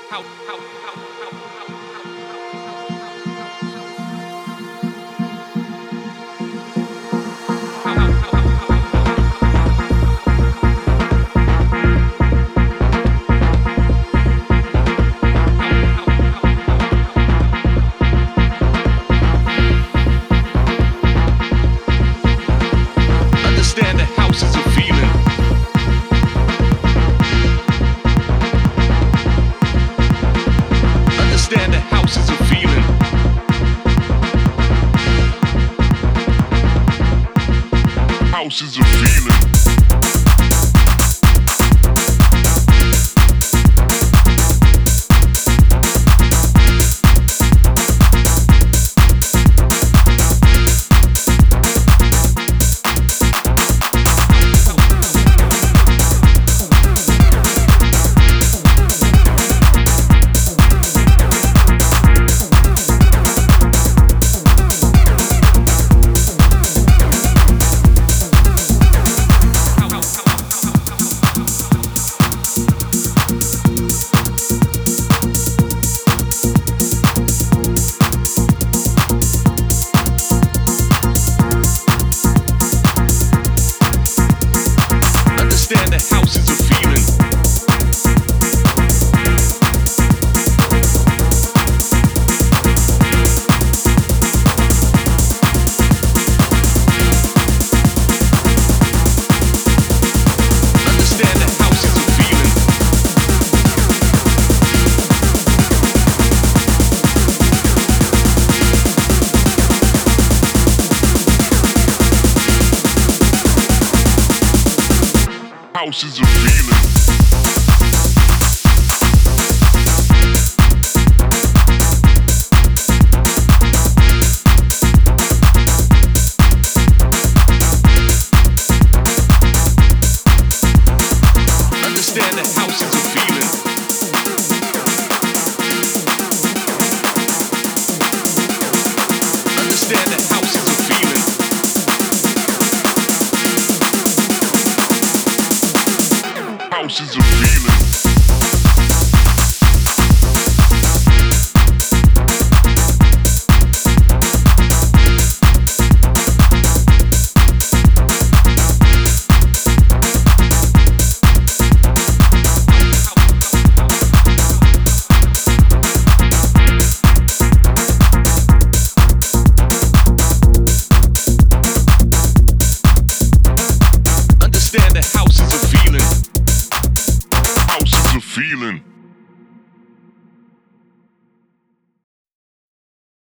Understand that house is a feeling. Understand that house is a feeling. House is a feeling. Understand that house is a feeling. Understand that house is a feeling. House is a feeling. Understand that house is a feeling. Understand that house is a feeling. House is a feeling. Understand that house is a feeling. House is a feeling.